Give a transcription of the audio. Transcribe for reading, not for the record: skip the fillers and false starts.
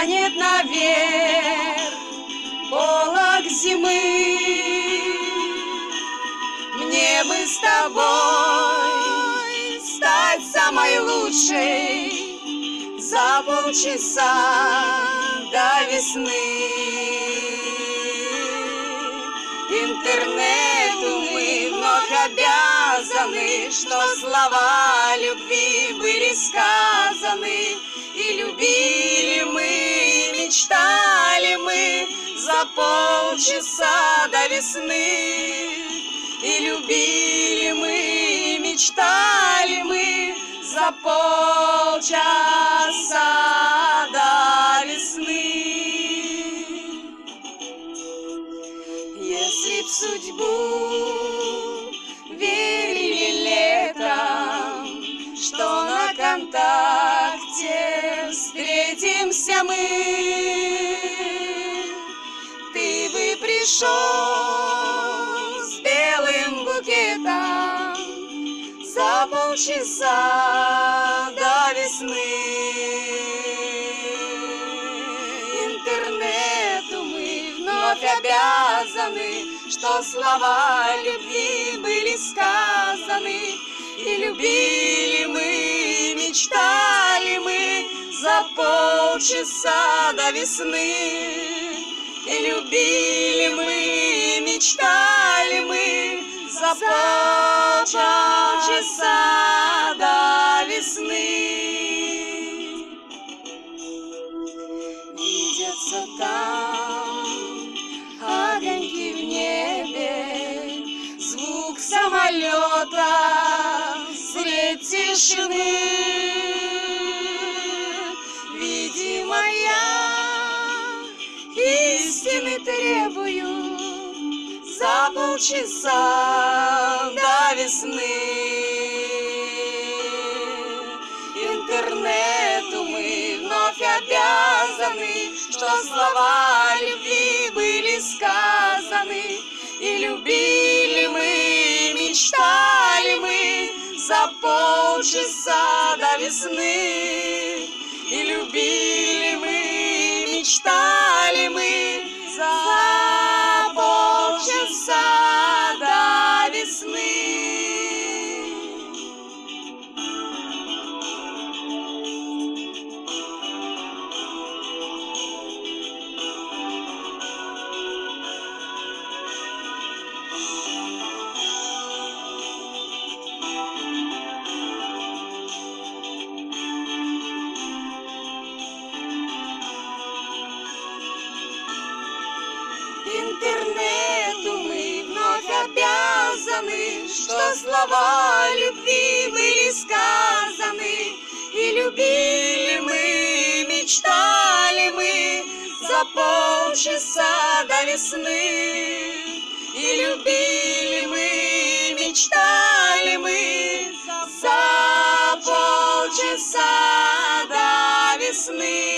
тянет наверх полог зимы. Мне бы с тобой стать самой лучшей за полчаса до весны. Интернету мы вновь обязаны, что слова любви были сказаны. И любили мы, и мечтали мы за полчаса до весны. И любили мы, и мечтали мы за полчаса до весны. Если в судьбу верили летом, что на контакте встретимся мы, ты бы пришел с белым букетом за полчаса до весны. Интернету мы вновь обязаны, что слова любви были сказаны. И любили мы, и мечтали мы за полчаса до весны. И любили мы, и мечтали мы за полчаса до весны. Видятся там огоньки в небе, звук самолета средь тишины. Видимо, я истины требую за полчаса до весны. Интернету мы вновь обязаны, что слова любви были сказаны. И любили мы, и мечтали мы за полчаса до весны. И любили мы, и мечтали мы за полчаса до весны. Интернету мы вновь обязаны, что слова любви были сказаны. И любили мы, и мечтали мы за полчаса до весны. И любили мы, и мечтали мы за полчаса до весны.